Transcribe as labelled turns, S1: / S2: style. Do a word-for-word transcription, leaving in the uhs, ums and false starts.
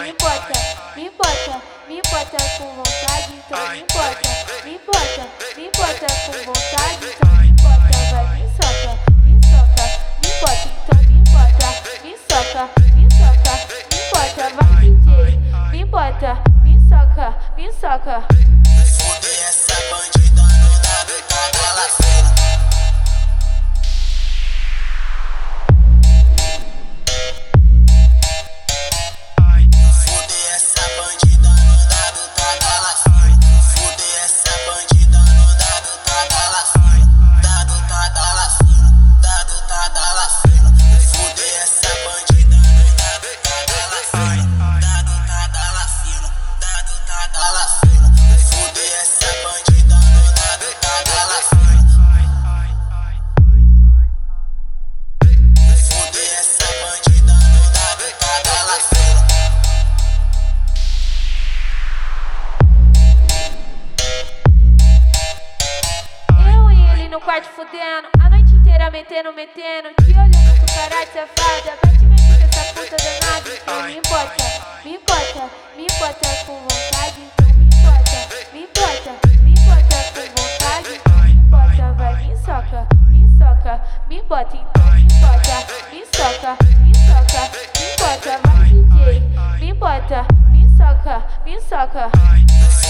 S1: me bota, me bota, me bota com vontade, então me bota, me bota, me bota com vontade, então me bota, vai, me soca, me soca, me bota, então me bota, me soca, me soca, me bota, vai D J, me bota, me soca, me soca.
S2: Fudei essa bandida no dado, tá dela cena. Fudei essa bandida no dado, tá dela cena. Fudei essa bandida no dado, tá dela cena. Dado tá dela cena, dado tá dela cena. Fudei essa bandida no dado, tá dela cena. Dado tá dela cena, dado tá dela cena. Fudei essa bandida no dado, tá dela cena. Fudei essa bandida no dado, tá dela cena.
S1: Eu e ele no quarto fudendo, a noite inteira metendo, metendo, te olhando com cara de safada, vai te meter com essa puta danada, então me bota, me bota, me bota com vontade, então me bota, me bota, me bota com vontade, então me bota, vai, me soca, me soca, me bota, então me bota, me soca, me soca, me bota, vai D J, me bota, me soca, me soca.